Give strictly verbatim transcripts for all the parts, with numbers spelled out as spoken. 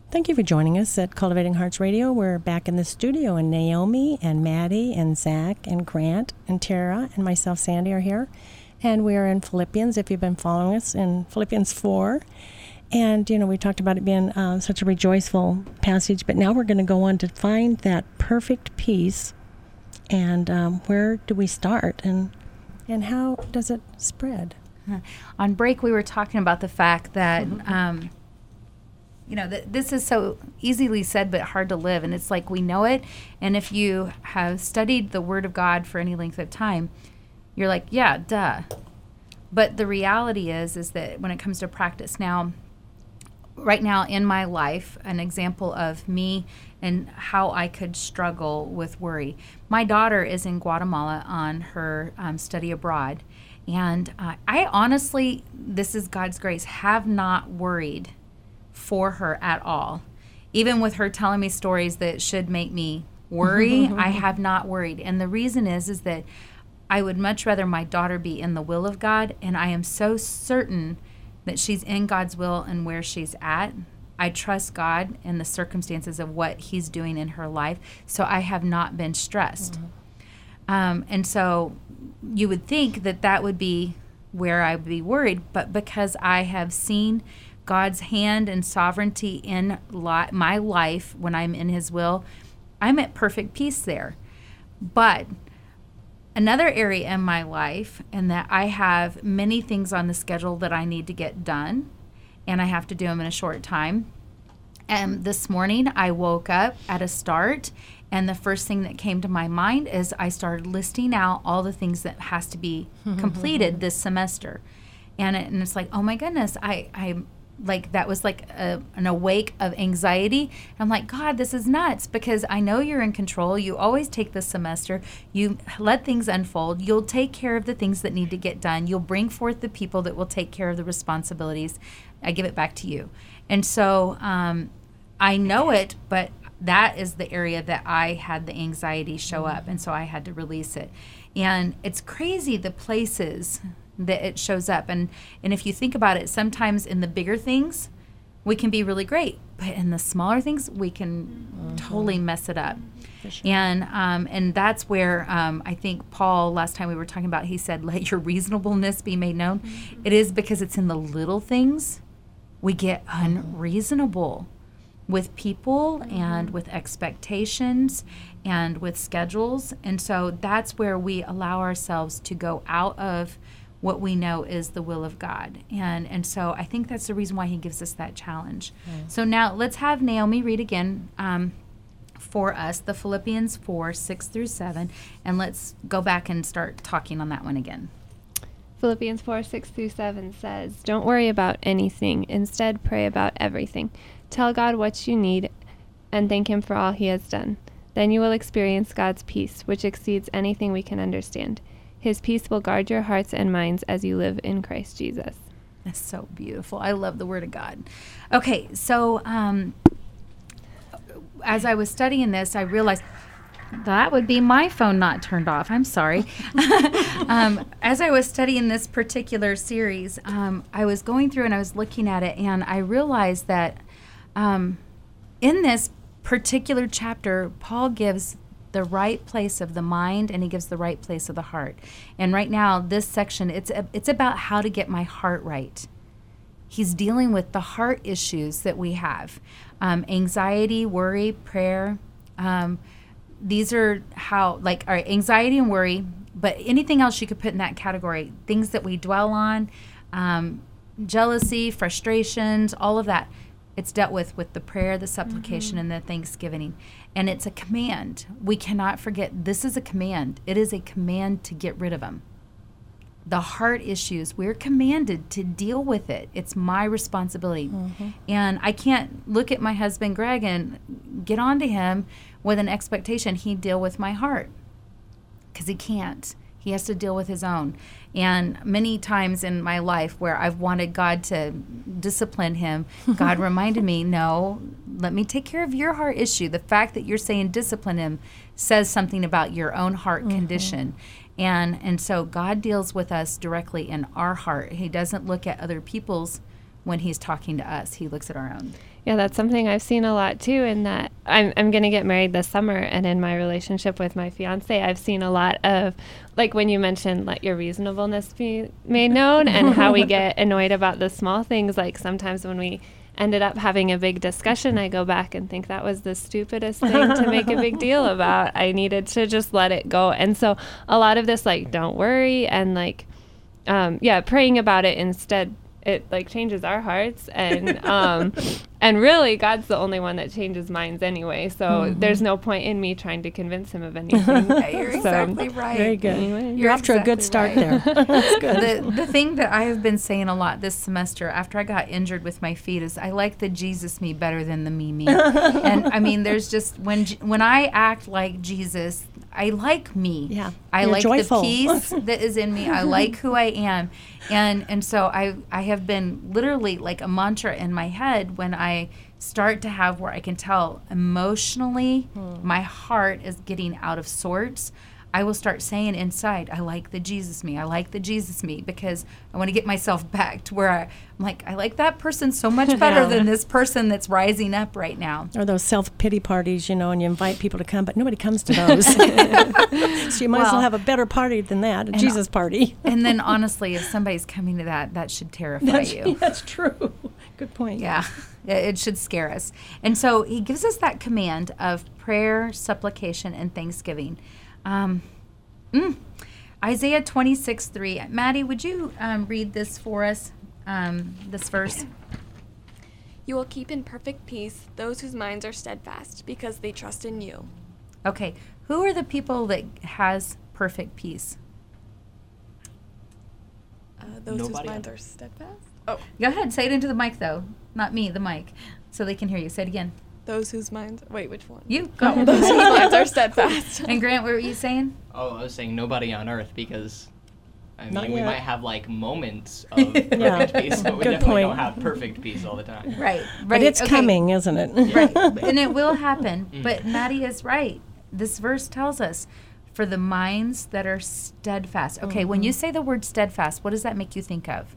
Thank you for joining us at Cultivating Hearts Radio. We're back in the studio, and Naomi and Maddie and Zach and Grant and Tara and myself, Sandy, are here. And we are in Philippians, if you've been following us, in Philippians four. And, you know, we talked about it being uh, such a rejoiceful passage, but now we're going to go on to find that perfect peace. And um, where do we start? And, and how does it spread? On break, we were talking about the fact that... Mm-hmm. Um, You know, th- this is so easily said but hard to live. And it's like we know it. And if you have studied the Word of God for any length of time, you're like, yeah, duh. But the reality is, is that when it comes to practice now, right now in my life, an example of me and how I could struggle with worry. My daughter is in Guatemala on her um, study abroad. And uh, I honestly, this is God's grace, have not worried for her at all. Even with her telling me stories that should make me worry, I have not worried. And the reason is, is that I would much rather my daughter be in the will of God, and I am so certain that she's in God's will and where she's at. I trust God in the circumstances of what he's doing in her life, so I have not been stressed. Mm-hmm. Um, and so you would think that that would be where I would be worried, but because I have seen God's hand and sovereignty in li- my life when I'm in his will, I'm at perfect peace there. But another area in my life, and that I have many things on the schedule that I need to get done, and I have to do them in a short time. And this morning I woke up at a start, and the first thing that came to my mind is I started listing out all the things that has to be completed this semester. And, it, and it's like, oh my goodness, I, I'm like, that was like a, an awake of anxiety. I'm like, God, this is nuts, because I know you're in control. You always take this semester. You let things unfold. You'll take care of the things that need to get done. You'll bring forth the people that will take care of the responsibilities. I give it back to you. And so um, I know it, but that is the area that I had the anxiety show up. And so I had to release it. And it's crazy the places that it shows up. And and if you think about it, sometimes in the bigger things, we can be really great. But in the smaller things, we can mm-hmm. totally mess it up. Sure. And um, and that's where um, I think Paul, last time we were talking about, he said, let your reasonableness be made known. Mm-hmm. It is because it's in the little things we get unreasonable with people mm-hmm. and with expectations and with schedules. And so that's where we allow ourselves to go out of what we know is the will of God. And and so I think that's the reason why he gives us that challenge. Mm. So now let's have Naomi read again um, for us, the Philippians four, six through seven, and let's go back and start talking on that one again. Philippians four, six through seven says, "Don't worry about anything. Instead, pray about everything. Tell God what you need and thank him for all he has done. Then you will experience God's peace, which exceeds anything we can understand. His peace will guard your hearts and minds as you live in Christ Jesus." That's so beautiful. I love the Word of God. Okay, so um, as I was studying this, I realized that would be my phone not turned off. I'm sorry. um, as I was studying this particular series, um, I was going through and I was looking at it, and I realized that um, in this particular chapter, Paul gives the right place of the mind, and he gives the right place of the heart. And right now, this section, it's a, it's about how to get my heart right. He's dealing with the heart issues that we have. Um, anxiety, worry, prayer. Um, these are how, like, all right, anxiety and worry, but anything else you could put in that category. Things that we dwell on, um, jealousy, frustrations, all of that. It's dealt with with the prayer, the supplication, mm-hmm. and the thanksgiving. And it's a command. We cannot forget, this is a command. It is a command to get rid of them. The heart issues, we're commanded to deal with it. It's my responsibility. Mm-hmm. And I can't look at my husband, Greg, and get on to him with an expectation he'd deal with my heart. Because he can't. He has to deal with his own. And many times in my life where I've wanted God to discipline him, God reminded me, no, let me take care of your heart issue. The fact that you're saying discipline him says something about your own heart mm-hmm. condition. And and so God deals with us directly in our heart. He doesn't look at other people's when he's talking to us. He looks at our own. Yeah, that's something I've seen a lot too, in that I'm I'm going to get married this summer, and in my relationship with my fiance, I've seen a lot of, like when you mentioned let your reasonableness be made known, and how we get annoyed about the small things. Like sometimes when we ended up having a big discussion, I go back and think that was the stupidest thing to make a big deal about. I needed to just let it go. And so a lot of this, like, don't worry, and like, um, yeah, praying about it instead, it like changes our hearts, and um, and really God's the only one that changes minds anyway. So mm-hmm. there's no point in me trying to convince him of anything. Yeah, you're so, exactly right. Very good. Anyway. You're, you're off exactly to a good start right. there. That's good. The the thing that I have been saying a lot this semester after I got injured with my feet is I like the Jesus me better than the me me. And I mean, there's just when when I act like Jesus, I like me. Yeah, I you're like joyful. the peace that is in me. I like who I am. And and so I I have been literally like a mantra in my head when I start to have where I can tell emotionally hmm. my heart is getting out of sorts. I will start saying inside, I like the Jesus me. I like the Jesus me, because I want to get myself back to where I, I'm like, I like that person so much better yeah. than this person that's rising up right now. Or those self-pity parties, you know, and you invite people to come, but nobody comes to those. So you might well, as well have a better party than that, a Jesus party. And then honestly, if somebody's coming to that, that should terrify that's, you. That's true. Good point. Yeah, it should scare us. And so he gives us that command of prayer, supplication, and thanksgiving. Um, mm, Isaiah twenty-six three. Maddie, would you um, read this for us, um, this verse? You will keep in perfect peace those whose minds are steadfast, because they trust in you. Okay, who are the people that has perfect peace? Uh, those Nobody whose minds else. are steadfast? Oh, Go ahead, say it into the mic, though. Not me, the mic, so they can hear you. Say it again. those whose minds... Wait, which one? You, go Oh, ahead. those whose minds are steadfast. And Grant, what were you saying? Oh, I was saying nobody on earth, because I Not mean, we yet. might have like moments of perfect Yeah. peace, but we Good definitely point. don't have perfect peace all the time. Right, right. But it's okay. coming, isn't it? Right, and it will happen. Mm. But Maddie is right. This verse tells us, for the minds that are steadfast. Okay, when you say the word steadfast, what does that make you think of?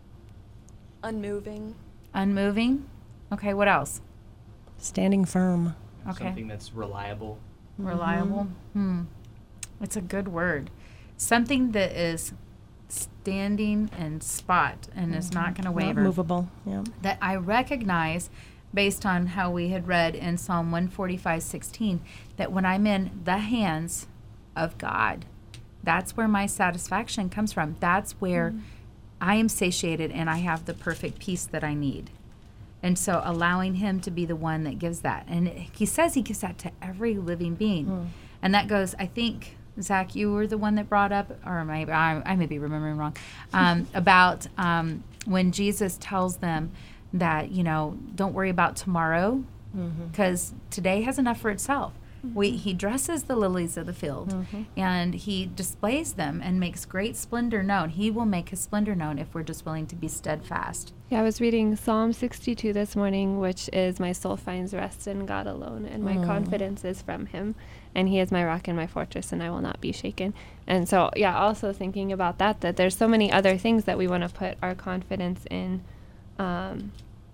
Unmoving. Unmoving? Okay, what else? Standing firm. Okay. Something that's reliable. Reliable? Hmm. It's a good word. Something that is standing and spot and is not going to Not waver. movable. Yeah. That I recognize based on how we had read in Psalm one forty-five sixteen, that when I'm in the hands of God, that's where my satisfaction comes from. That's where mm. I am satiated and I have the perfect peace that I need. And so allowing him to be the one that gives that. And he says he gives that to every living being. Mm. And that goes, I think, Zach, you were the one that brought up, or maybe I, I may be remembering wrong, um, about um, when Jesus tells them that, you know, don't worry about tomorrow, because mm-hmm. today has enough for itself. Mm-hmm. We, he dresses the lilies of the field, mm-hmm. and he displays them and makes great splendor known. He will make his splendor known if we're just willing to be steadfast. Yeah, I was reading Psalm sixty-two this morning, which is, my soul finds rest in God alone, and my mm. confidence is from him. And he is my rock and my fortress, and I will not be shaken. And so, yeah, also thinking about that, that there's so many other things that we want to put our confidence in, um,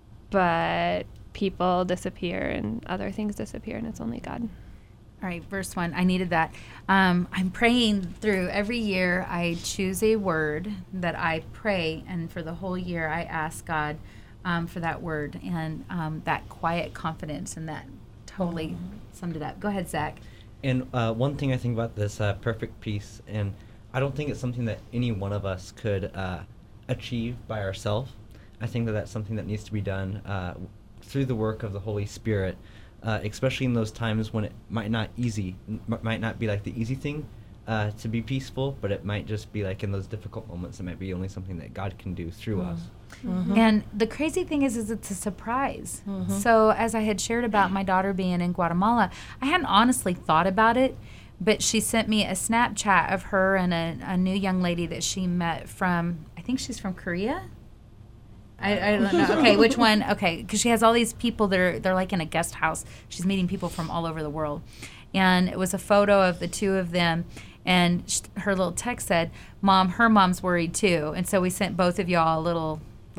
but people disappear and other things disappear, and it's only God. All right, verse one. I needed that. Um, I'm praying through every year. I choose a word that I pray, and for the whole year, I ask God um, for that word and um, that quiet confidence, and that totally summed it up. Go ahead, Zach. And uh, one thing I think about this uh, perfect peace, and I don't think it's something that any one of us could uh, achieve by ourselves. I think that that's something that needs to be done uh, through the work of the Holy Spirit. Uh, especially in those times when it might not easy, m- might not be like the easy thing uh, to be peaceful, but it might just be like in those difficult moments, it might be only something that God can do through mm. us. Mm-hmm. And the crazy thing is, is it's a surprise. Mm-hmm. So as I had shared about my daughter being in Guatemala, I hadn't honestly thought about it, but she sent me a Snapchat of her and a, a new young lady that she met from, I think she's from Korea. I, I don't know. Okay, which one? Okay, because she has all these people that are, they're like in a guest house. She's meeting people from all over the world. And it was a photo of the two of them. And sh- her little text said, Mom, her mom's worried too. And so we sent both of y'all a little, like,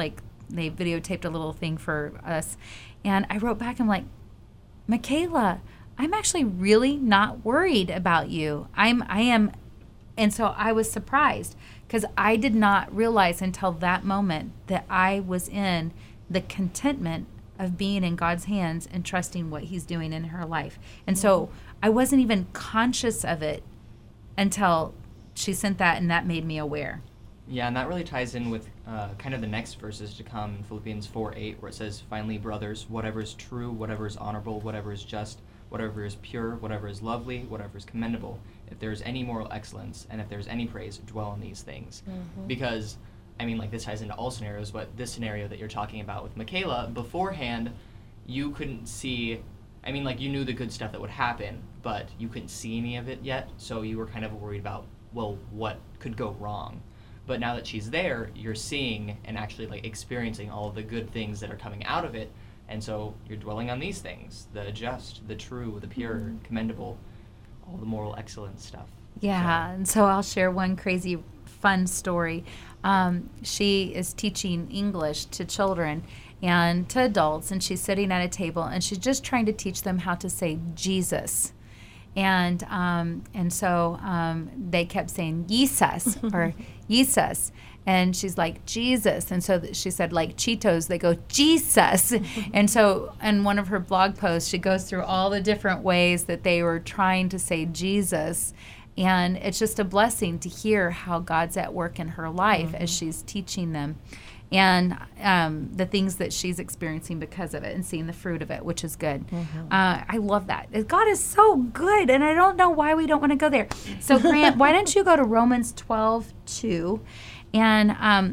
they videotaped a little thing for us. And I wrote back, I'm like, Michaela, I'm actually really not worried about you. I'm, I am, and so I was surprised because I did not realize until that moment that I was in the contentment of being in God's hands and trusting what he's doing in her life. And so I wasn't even conscious of it until she sent that, and that made me aware. Yeah, and that really ties in with uh, kind of the next verses to come in Philippians four eight, where it says, "Finally, brothers, whatever is true, whatever is honorable, whatever is just, whatever is pure, whatever is lovely, whatever is commendable, if there is any moral excellence, and if there is any praise, dwell on these things." Mm-hmm. Because, I mean, like, this ties into all scenarios, but this scenario that you're talking about with Michaela, beforehand, you couldn't see, I mean, like, you knew the good stuff that would happen, but you couldn't see any of it yet, so you were kind of worried about, well, what could go wrong? But now that she's there, you're seeing and actually, like, experiencing all of the good things that are coming out of it, and so you're dwelling on these things, the just, the true, the pure, mm-hmm. commendable, all the moral excellence stuff. Yeah, so. And so I'll share one crazy fun story. Um, she is teaching English to children and to adults, and she's sitting at a table, and she's just trying to teach them how to say Jesus. And um, and so um, they kept saying Jesus or Jesus, and she's like Jesus, and so th- she said, like Cheetos, they go Jesus. And so in one of her blog posts, she goes through all the different ways that they were trying to say Jesus, and it's just a blessing to hear how God's at work in her life mm-hmm. as she's teaching them. And um, the things that she's experiencing because of it and seeing the fruit of it, which is good. Mm-hmm. Uh, I love that. God is so good, and I don't know why we don't want to go there. So, Grant, why don't you go to Romans twelve two? And um,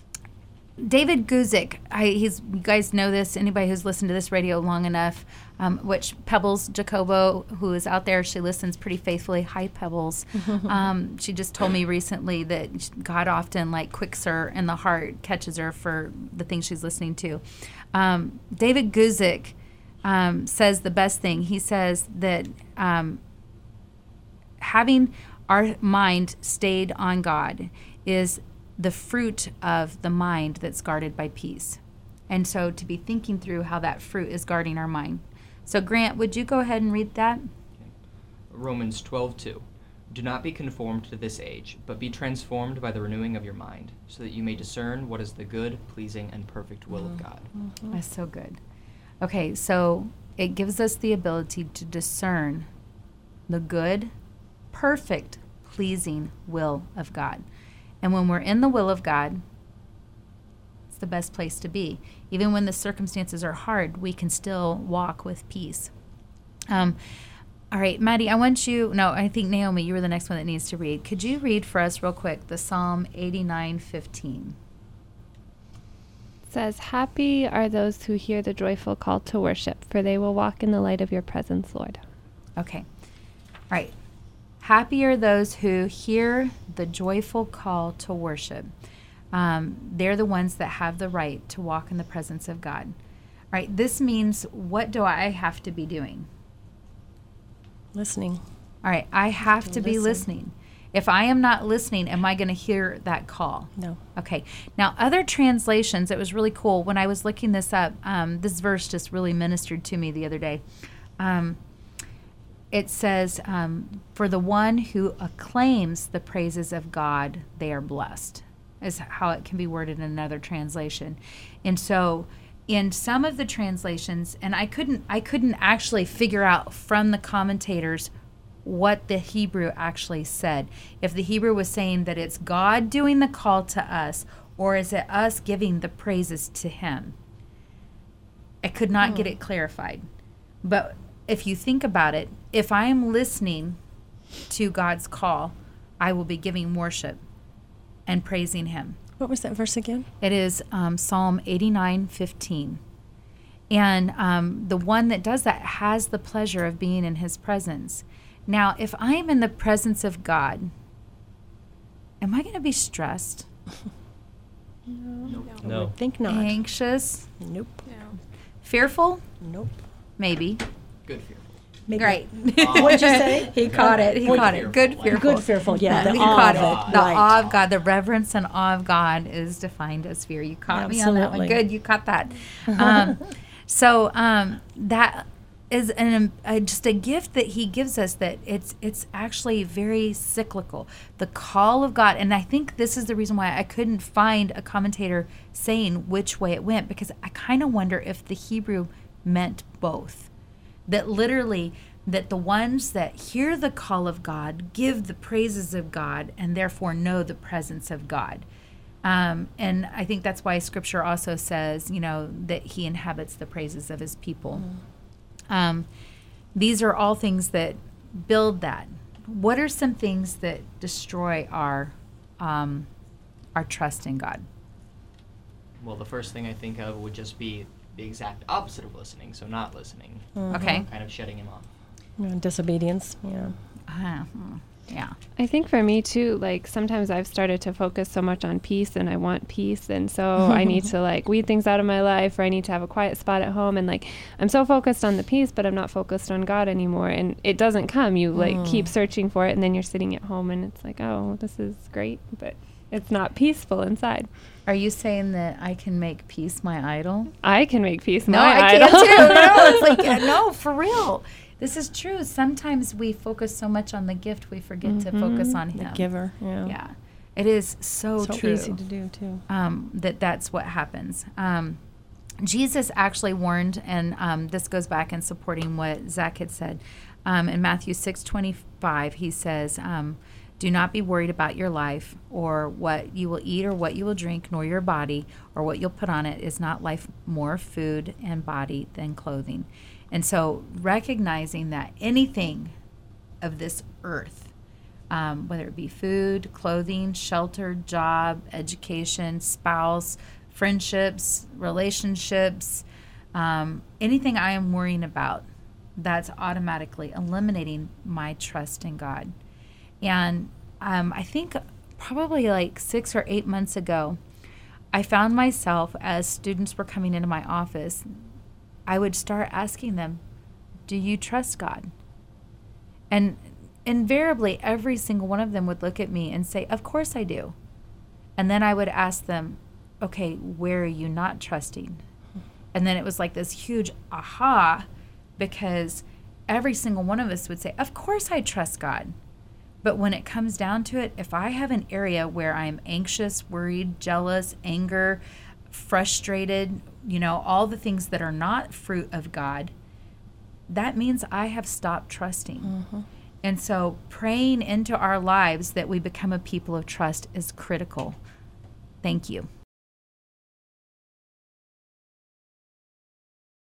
David Guzik, I, he's, you guys know this, anybody who's listened to this radio long enough, um, which Pebbles Jacobo, who is out there, she listens pretty faithfully. Hi, Pebbles. um, she just told me recently that God often, like, quicks her in the heart, catches her for the things she's listening to. Um, David Guzik um, says the best thing. He says that um, having our mind stayed on God is the fruit of the mind that's guarded by peace. And so to be thinking through how that fruit is guarding our mind. So Grant, would you go ahead and read that? Okay. Romans twelve two. Do not be conformed to this age, but be transformed by the renewing of your mind, so that you may discern what is the good, pleasing, and perfect will mm-hmm. of God. Mm-hmm. That's so good. Okay, so it gives us the ability to discern the good, perfect, pleasing will of God. And when we're in the will of God, it's the best place to be. Even when the circumstances are hard, we can still walk with peace. Um, all right, Maddie, I want you, no, I think Naomi, you were the next one that needs to read. Could you read for us real quick the Psalm eighty-nine fifteen? It says, "Happy are those who hear the joyful call to worship, for they will walk in the light of your presence, Lord." Okay. All right. Happy are those who hear the joyful call to worship. Um, they're the ones that have the right to walk in the presence of God. All right, this means, what do I have to be doing? Listening. All right, I have to, to be listen. listening. If I am not listening, am I going to hear that call? No. Okay. Now, other translations, it was really cool. When I was looking this up, um, this verse just really ministered to me the other day. Um, It says, um, for the one who acclaims the praises of God, they are blessed, is how it can be worded in another translation. And so in some of the translations, and I couldn't, I couldn't actually figure out from the commentators what the Hebrew actually said. If the Hebrew was saying that it's God doing the call to us, or is it us giving the praises to him? I could not oh. get it clarified. But if you think about it, if I am listening to God's call, I will be giving worship and praising him. What was that verse again? It is um, Psalm eighty-nine fifteen. And um, the one that does that has the pleasure of being in his presence. Now, if I am in the presence of God, am I going to be stressed? No. No. No. I would think not. Anxious? Nope. No. Fearful? Nope. Maybe. Good fearful. Maybe. Right. What'd you say? He caught it. He Good caught it. fearful, Good like- fearful. Good fearful, yeah, the he awe caught of it. it, The right. awe of God, the reverence and awe of God is defined as fear. You caught me on that one. Absolutely. Good, you caught that. Um, so um, that is an, uh, just a gift that he gives us that it's it's actually very cyclical. The call of God, and I think this is the reason why I couldn't find a commentator saying which way it went, because I kind of wonder if the Hebrew meant both. That literally, that the ones that hear the call of God give the praises of God and therefore know the presence of God. Um, and I think that's why Scripture also says, you know, that he inhabits the praises of his people. Mm. Um, these are all things that build that. What are some things that destroy our um, our trust in God? Well, the first thing I think of would just be the exact opposite of listening, so not listening. Mhm. Okay. Kind of shutting him off. Yeah, disobedience, yeah. Uh, hmm, yeah. I think for me too, like sometimes I've started to focus so much on peace and I want peace. And so I need to like weed things out of my life, or I need to have a quiet spot at home. And like, I'm so focused on the peace, but I'm not focused on God anymore. And it doesn't come. You like Mm. keep searching for it. And then you're sitting at home and it's like, oh, this is great. But it's not peaceful inside. Are you saying that I can make peace my idol? I can make peace No, my I idol. can too. No, it's like, uh, no, for real. This is true. Sometimes we focus so much on the gift, we forget to focus Mhm. on The him. giver, yeah. Yeah. It is so, So true. easy to do, too. um, that that's what happens. Um, Jesus actually warned, and um, this goes back in supporting what Zach had said. Um, in Matthew six twenty-five, he says, um, do not be worried about your life or what you will eat or what you will drink, nor your body or what you'll put on it. Is not life more food and body than clothing? And so recognizing that anything of this earth, um, whether it be food, clothing, shelter, job, education, spouse, friendships, relationships, um, anything I am worrying about, that's automatically eliminating my trust in God. And um, I think probably like six or eight months ago, I found myself, as students were coming into my office, I would start asking them, do you trust God? And invariably, every single one of them would look at me and say, of course I do. And then I would ask them, okay, where are you not trusting? And then it was like this huge aha, because every single one of us would say, of course I trust God. But when it comes down to it, if I have an area where I'm anxious, worried, jealous, anger, frustrated, you know, all the things that are not fruit of God, that means I have stopped trusting. Mm-hmm. And so praying into our lives that we become a people of trust is critical. Thank you.